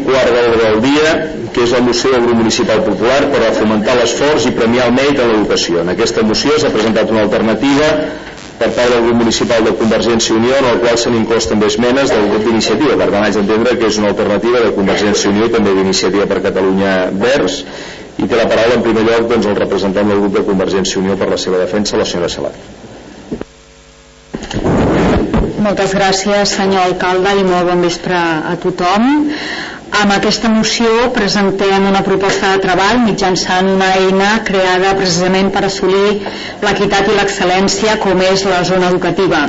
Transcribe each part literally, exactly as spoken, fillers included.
quart d'ordre del dia, que és la moció del grup municipal popular per a fomentar l'esforç i premiar el mèrit en l'educació. En aquesta moció s'ha presentat una alternativa per part del grup municipal de Convergència i Unió, en el qual s'han inclòs també esmenes del grup d'Iniciativa. Per tant, haig d'entendre que és una alternativa de Convergència i Unió i també d'Iniciativa per Catalunya Verds, i té la paraula en primer lloc doncs, el representant del grup de Convergència i Unió per la seva defensa, la senyora Salat. Moltes gràcies, senyor alcalde, i molt bon vespre a tothom. Amb aquesta moció presentem una proposta de treball mitjançant una eina creada precisament per assolir l'equitat i l'excel·lència, com és la zona educativa.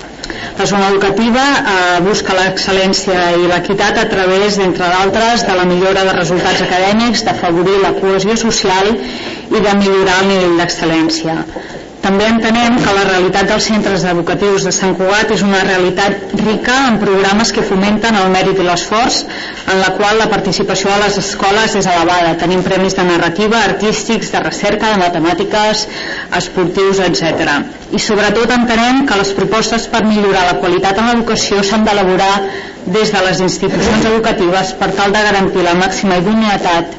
La zona educativa eh, busca l'excel·lència i l'equitat a través, d'entre d'altres, de la millora de resultats acadèmics, d'afavorir la cohesió social i de millorar el nivell d'excel·lència. També entenem que la realitat dels centres educatius de Sant Cugat és una realitat rica en programes que fomenten el mèrit i l'esforç, en la qual la participació a les escoles és elevada. Tenim premis de narrativa, artístics, de recerca, de matemàtiques, esportius, etcètera. I sobretot entenem que les propostes per millorar la qualitat en l'educació s'han d'elaborar des de les institucions educatives per tal de garantir la màxima idoneïtat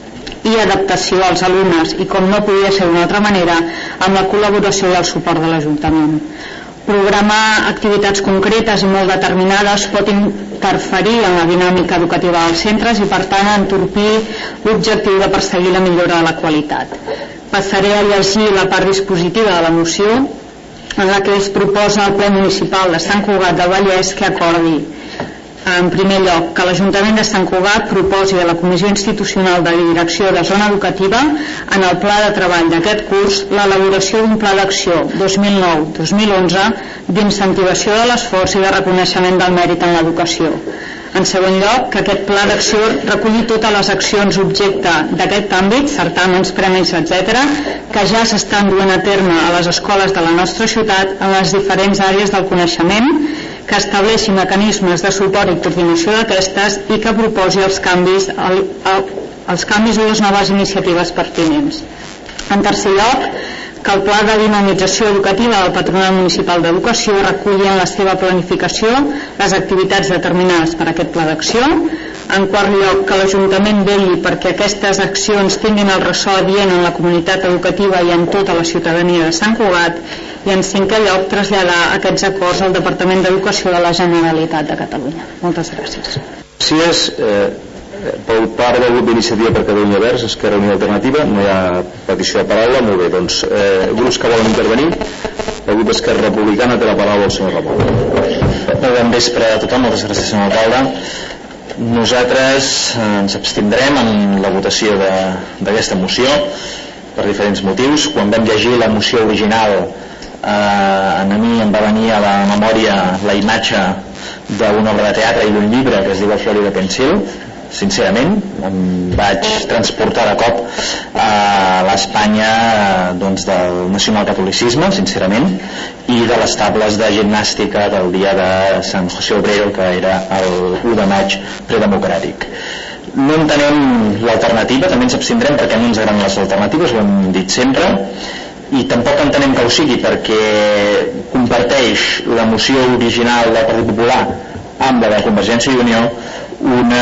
i adaptació als alumnes i, com no podia ser d'una altra manera, amb la col·laboració i el suport de l'Ajuntament. Programar activitats concretes i molt determinades pot interferir en la dinàmica educativa dels centres i, per tant, entorpir l'objectiu de perseguir la millora de la qualitat. Passaré a llegir la part dispositiva de la moció, en la que es proposa al ple municipal de Sant Cugat del Vallès que acordi, en primer lloc, que l'Ajuntament de Sant Cugat proposi a la Comissió Institucional de Direcció de Zona Educativa en el pla de treball d'aquest curs l'elaboració d'un pla d'acció dos mil nou dos mil onze d'incentivació de l'esforç i de reconeixement del mèrit en l'educació. En segon lloc, que aquest pla d'acció reculli totes les accions objecte d'aquest àmbit, certàmens, premis, etcètera, que ja s'estan duent a terme a les escoles de la nostra ciutat en les diferents àrees del coneixement, que estableixi mecanismes de suport i coordinació d'aquestes i que proposi els canvis, el, el, els canvis o les noves iniciatives pertinents. En tercer lloc, que el pla de dinamització educativa del Patronat Municipal d'Educació reculli en la seva planificació les activitats determinades per aquest pla d'acció. En quart lloc, que l'Ajuntament vetlli perquè aquestes accions tinguin el ressò adient en la comunitat educativa i en tota la ciutadania de Sant Cugat. I en cinquè lloc, traslladar aquests acords al Departament d'Educació de la Generalitat de Catalunya. Moltes gràcies. Gràcies. Eh, pel part del grup d'Iniciativa per Catalunya Verds, Esquerra Unida Alternativa, no hi ha petició de paraula. Molt bé, doncs, eh, grups que volen intervenir. El grup d'Esquerra Republicana té la paraula el senyor Ramon. Molt bon vespre a tothom, moltes gràcies, senyor alcalde. Nosaltres ens abstindrem en la votació d'aquesta moció per diferents motius. Quan vam llegir la moció original, Eh, a mi em va venir a la memòria la imatge d'una obra de teatre i d'un llibre que es diu El Flori de Pensil. Sincerament em vaig transportar de cop a l'Espanya doncs, del nacionalcatolicisme, sincerament, i de les tables de gimnàstica del dia de Sant José Obrero, que era el u de maig predemocràtic. No entenem l'alternativa, també ens abstindrem perquè no ens agraden les alternatives, ho hem dit sempre, i tampoc entenem que ho sigui perquè comparteix la moció original del Partit Popular amb la de Convergència i Unió una,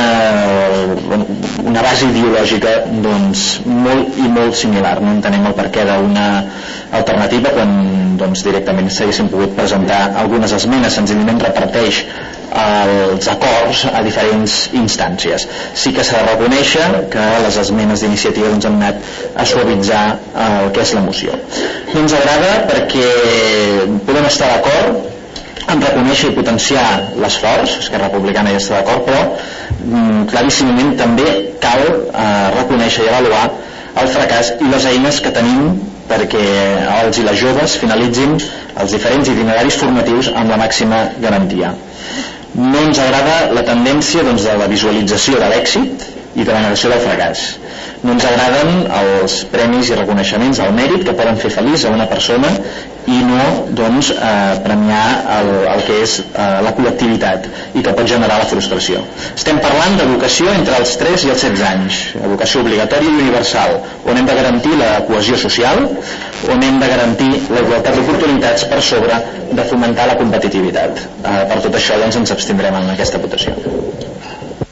una base ideològica doncs, molt i molt similar. No entenem el perquè d'una alternativa quan doncs, directament s'haguessin pogut presentar algunes esmenes. Senzillament reparteix els acords a diferents instàncies. Sí que s'ha de reconèixer que les esmenes d'iniciativa doncs, han anat a suavitzar el que és la moció. No ens agrada perquè podem estar d'acord en reconèixer i potenciar l'esforç, Esquerra Republicana ja està d'acord, però mm, claríssimament també cal eh, reconèixer i avaluar el fracàs i les eines que tenim perquè els i les joves finalitzin els diferents itineraris formatius amb la màxima garantia. No ens agrada la tendència doncs, de la visualització de l'èxit i de la negació del fracàs. No ens agraden els premis i reconeixements al mèrit que poden fer feliç a una persona i no doncs, eh, premiar el, el que és eh, la col·lectivitat i que pot generar la frustració. Estem parlant d'educació entre els tres i els setze anys, educació obligatòria i universal, on hem de garantir la cohesió social, on hem de garantir la igualtat d'oportunitats per sobre de fomentar la competitivitat. Eh, per tot això doncs, ens abstindrem en aquesta votació.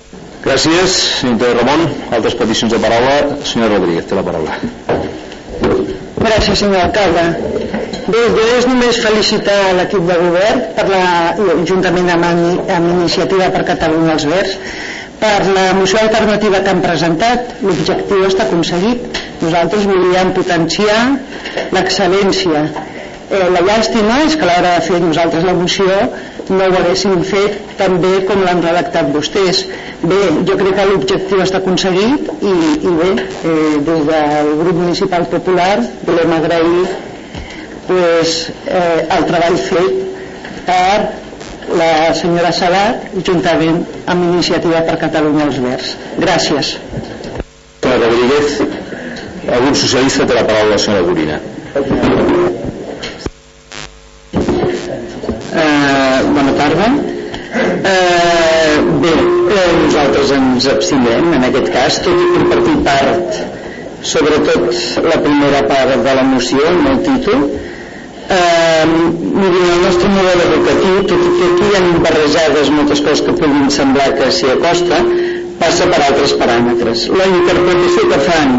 Gràcies, senyor Ramon. Altres peticions de paraula? Senyora Rodríguez, té la paraula. Gràcies, senyor alcalde. Bé, jo és només felicitar l'equip de govern per la, juntament amb, amb Iniciativa per Catalunya als Verds, per la moció alternativa que han presentat. L'objectiu està aconseguit. Nosaltres volíem potenciar l'excel·lència. Eh, la llàstima és que a l'hora de fer nosaltres la moció no ho haguéssim fet tan bé com l'han redactat vostès. Bé, jo crec que l'objectiu està aconseguit i, i bé, eh, des del grup municipal popular volem agrair pues, eh, el treball fet per la senyora Salat juntament amb Iniciativa per Catalunya als Verds. Gràcies. Senyora Rodríguez, algun socialista té la paraula, la senyora Gorina. Uh, bona tarda. Uh, bé, eh, nosaltres ens abstindrem en aquest cas, tot i compartir part, sobretot la primera part de la moció, amb el títol. Uh, mirin, el nostre model educatiu, tot i que aquí hi ha barrejades moltes coses que puguin semblar que s'hi acosta, passa per altres paràmetres. La interpretació que fan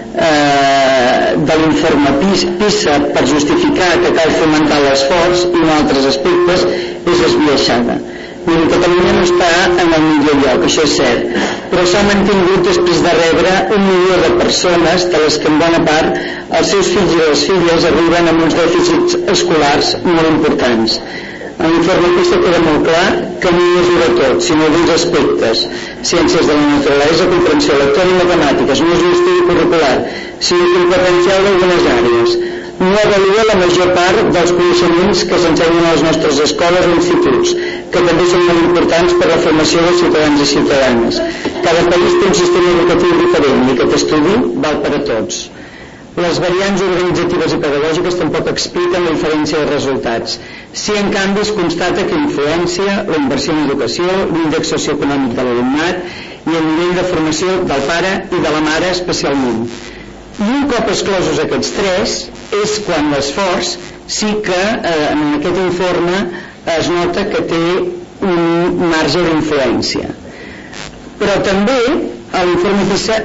Eh, de l'informe PISA per justificar que cal fomentar l'esforç i en altres aspectes és esbiaixada. Miri, Catalunya no està en el millor lloc, això és cert, però s'ha mantingut després de rebre un milió de persones, de les que en bona part els seus fills i les filles arriben amb uns dèficits escolars molt importants. En l'informe PISA queda molt clar que no hi mesura tot, sinó alguns aspectes: ciències de la naturalesa, comprensió lectora i matemàtiques. No és un estudi curricular, sinó competencial d'algunes àrees. No avalua la major part dels coneixements que s'ensenyen a les nostres escoles o instituts, que també són molt importants per la formació dels ciutadans i ciutadanes. Cada país té un sistema educatiu diferent i aquest estudi val per a tots. Les variants organitzatives i pedagògiques tampoc expliquen la diferència de resultats. Sí, en canvi, es constata que influència la inversió en educació, l'índex socioeconòmic de l'alumnat i el nivell de formació del pare i de la mare especialment. I un cop exclosos aquests tres és quan l'esforç sí que eh, en aquest informe es nota que té un marge d'influència. Però també l'informe PISA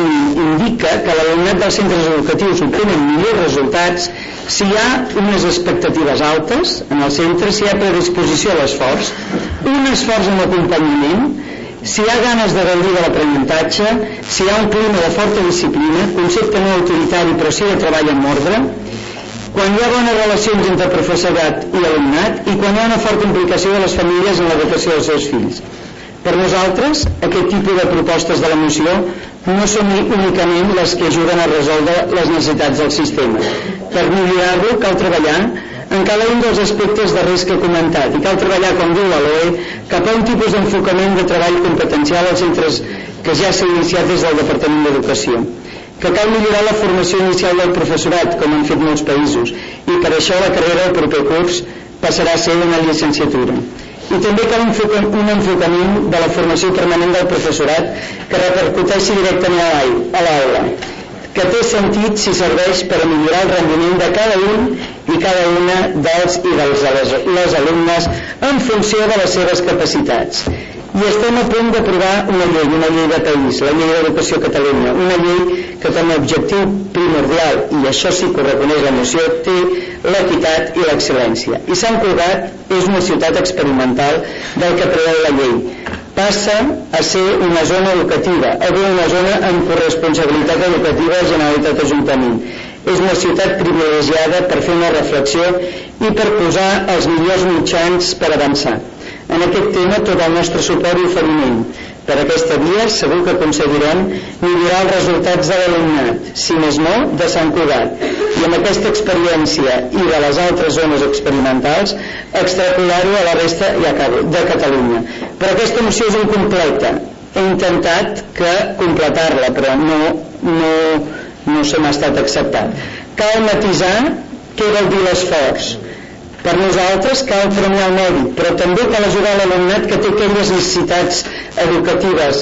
indica que l'alumnat dels centres educatius obtenen millors resultats si hi ha unes expectatives altes en el centre, si hi ha predisposició a l'esforç, un esforç en l'acompanyament, si hi ha ganes de gaudir de l'aprenentatge, si hi ha un clima de forta disciplina, concepte no autoritari però sí de treball amb ordre, quan hi ha bones relacions entre professorat i alumnat i quan hi ha una forta implicació de les famílies en l'educació dels seus fills. Per nosaltres, aquest tipus de propostes de la moció no són únicament les que ajuden a resoldre les necessitats del sistema. Per millorar-lo cal treballar en cada un dels aspectes de risc que he comentat i cal treballar, com diu la L O E, cap a un tipus d'enfocament de treball competencial als centres que ja s'ha iniciat des del Departament d'Educació, que cal millorar la formació inicial del professorat, com han fet molts països, i per això la carrera del proper curs passarà a ser una llicenciatura. I també cal un enfocament de la formació permanent del professorat que repercuteixi directament a l'aula, que té sentit si serveix per a millorar el rendiment de cada un i cada una dels i dels les alumnes en funció de les seves capacitats. I estem a punt d'aprovar una llei, una llei de país, la llei d'educació a Catalunya, una llei que com a objectiu primordial, i això sí que ho reconeix la moció, té l'equitat i l'excel·lència. I Sant Cugat és una ciutat experimental del que preveu la llei. Passa a ser una zona educativa, avui una zona amb corresponsabilitat educativa de Generalitat-Ajuntament. És una ciutat privilegiada per fer una reflexió i per posar els millors mitjans per avançar. En aquest tema tot el nostre suport i oferiment. Per aquesta via segur que aconseguirem millorar els resultats de l'alumnat, si més no, de Sant Cugat, i amb aquesta experiència i de les altres zones experimentals extrapolar-ho a la resta de Catalunya. Però aquesta moció és incompleta. He intentat que completar-la, però no, no, no se m'ha estat acceptat. Cal matisar què vol dir l'esforç. Per nosaltres cal premiar el mèrit, però també cal ajudar l'alumnat que té aquelles necessitats educatives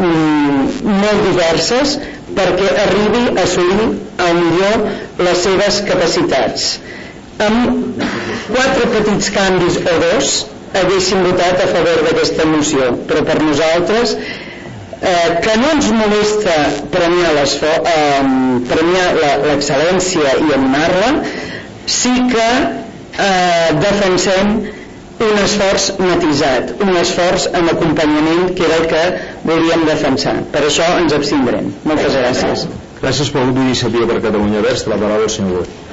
mm, molt diverses perquè arribi a assolir al millor les seves capacitats. Amb quatre petits canvis o dos haguéssim votat a favor d'aquesta moció, però per nosaltres Eh, que no ens molesta premiar l'excel·lència i anomenar-la, sí que eh, defensem un esforç matisat, un esforç amb acompanyament, que era el que volíem defensar. Per això ens abstindrem. Moltes gràcies. Gràcies pel grup d'Iniciativa per Catalunya Verds. La paraula al senyor Boi.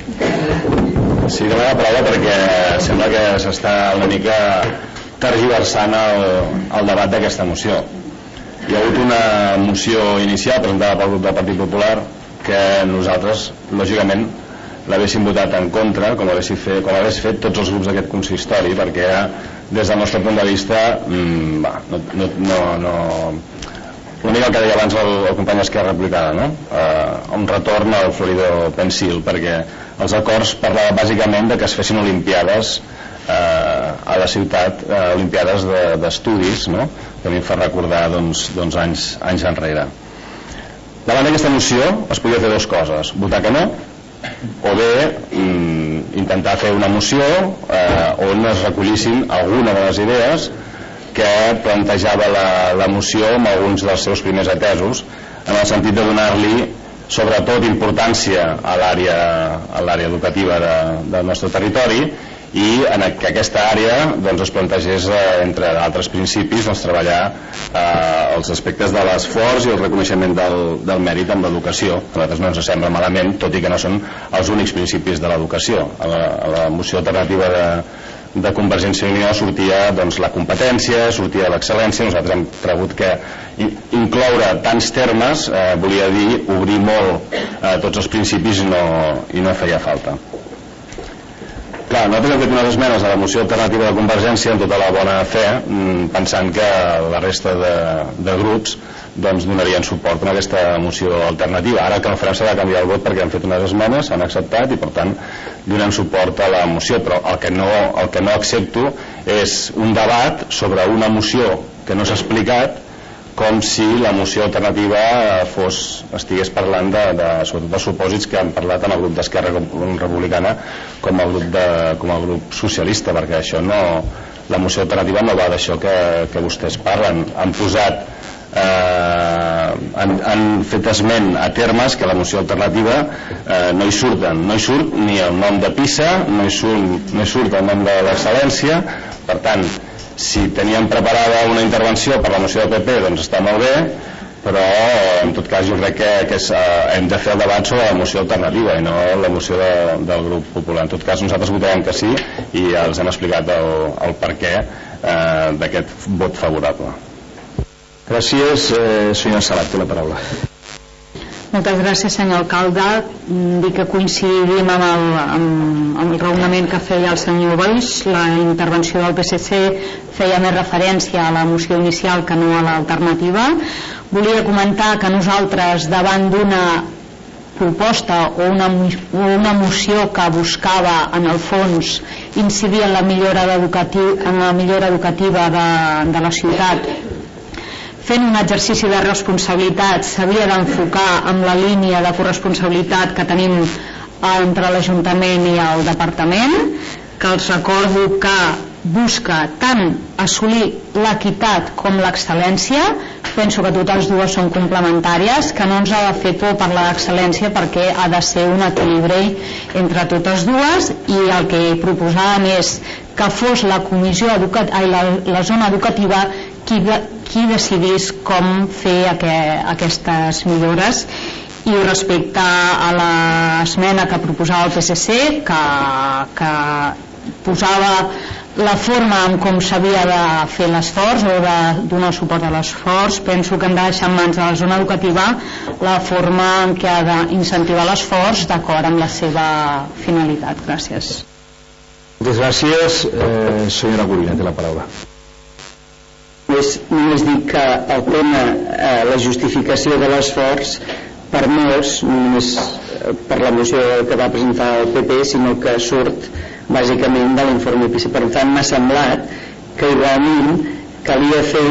Sí, demano la paraula perquè sembla que s'està una mica tergiversant el, el debat d'aquesta moció. Hi ha hagut una moció inicial presentada pel grup del Partit Popular que nosaltres, lògicament, l'haguéssim votat en contra, com haguéssim fet, com hagués fet tots els grups d'aquest consistori, perquè des del nostre punt de vista mmm, va, no, no, no, no una mica el que deia abans el, el company d'Esquerra Republicana, no? Uh, un retorn al Florido Pensil, perquè els acords parlaven bàsicament de que es fessin olimpiades uh, a la ciutat, uh, olimpiades d'estudis, de, no? Que a mi em fa recordar doncs, doncs anys, anys enrere. Davant d'aquesta moció es podia fer dues coses: votar que no, o bé mm, intentar fer una moció eh, on es recollissin alguna de les idees que plantejava la, la moció amb alguns dels seus primers atesos, en el sentit de donar-li sobretot importància a l'àrea a l'àrea educativa de, del nostre territori, i en que aquesta àrea doncs, es plantegés, eh, entre altres principis, doncs, treballar eh, els aspectes de l'esforç i el reconeixement del, del mèrit amb l'educació. A nosaltres no ens sembla malament, tot i que no són els únics principis de l'educació. A, a la moció alternativa de, de Convergència i Unió sortia doncs, la competència, sortia l'excel·lència. Nosaltres hem cregut que incloure tants termes eh, volia dir obrir molt eh, tots els principis i no, i no feia falta. Clar, nosaltres hem fet unes esmenes a la moció alternativa de Convergència amb tota la bona fe, pensant que la resta de, de grups doncs, donarien suport a aquesta moció alternativa. Ara el que no farem serà canviar el vot perquè han fet unes esmenes, s'han acceptat i per tant donen suport a la moció, però el que no, el que no accepto és un debat sobre una moció que no s'ha explicat, com si la moció alternativa fos, estigués parlant de, de, sobretot dels supòsits que han parlat en el grup d'Esquerra Republicana com el grup, de, com el grup socialista, perquè això no, la moció alternativa no va d'això que, que vostès parlen. Han posat eh, han, han fet esment a termes que la moció alternativa eh, no hi surten, no hi surt ni el nom de PISA, no hi surt, no hi surt el nom de l'excel·lència. Per tant, si teníem preparada una intervenció per la moció del P P, doncs està molt bé, però en tot cas jo crec que, que és, eh, hem de fer el debat sobre la moció alternativa i no la moció de, del grup popular. En tot cas nosaltres votarem que sí i ja els hem explicat el, el per què eh, d'aquest vot favorable. Gràcies, eh, senyor Salat, té la paraula. Moltes gràcies, senyor alcalde. Dic que coincidim amb el, amb, amb el raonament que feia el senyor Boix. La intervenció del P S C feia més referència a la moció inicial que no a l'alternativa. Volia comentar que nosaltres, davant d'una proposta o una, una moció que buscava en el fons incidir en la millora, en la millora educativa de, de la ciutat, fent un exercici de responsabilitat, s'havia d'enfocar amb la línia de corresponsabilitat que tenim entre l'Ajuntament i el Departament, que els recordo que busca tant assolir l'equitat com l'excel·lència. Penso que totes dues són complementàries, que no ens ha de fer por parlar d'excel·lència perquè ha de ser un equilibri entre totes dues, i el que proposàvem és que fos la comissió educativa, la, la zona educativa qui, qui decidís com fer aqu aquestes millores. I respecte a l'esmena que proposava el P S C, que, que posava la forma en com s'havia de fer l'esforç o de donar suport a l'esforç, penso que hem de deixar en mans de la zona educativa la forma en què ha d'incentivar l'esforç d'acord amb la seva finalitat. Gràcies. Moltes gràcies. Eh, senyora Gorina, té la paraula. Només, només dic que el tema, eh, la justificació de l'esforç, per molts, no només per la moció que va presentar el P P, sinó que surt bàsicament de l'informe P I S A. Per tant, m'ha semblat que igualment calia fer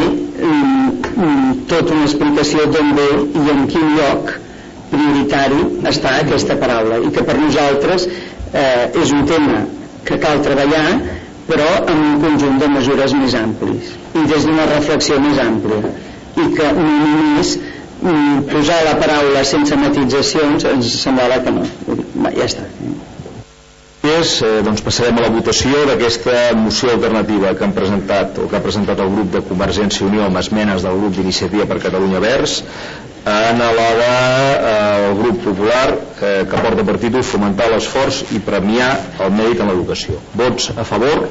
um, tota una explicació d'on ve i en quin lloc prioritari està aquesta paraula, i que per nosaltres eh, és un tema que cal treballar, però amb un conjunt de mesures més amplis i des d'una reflexió més àmplia, i que no només posar la paraula sense matitzacions ens semblava que no. Va, ja està. És, eh, doncs passarem a la votació d'aquesta moció alternativa que han presentat o que ha presentat el grup de Convergència i Unió amb esmenes del grup d'Iniciativa per Catalunya Verds en la del grup popular eh, que porta per títol fomentar l'esforç i premiar el mèrit en l'educació. Vots a favor?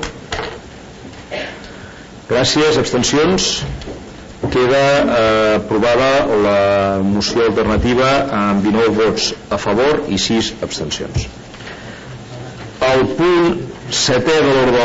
Gràcies. Abstencions? Queda eh, aprovada la moció alternativa amb dinou vots a favor i sis abstencions. El punt setè de l'ordre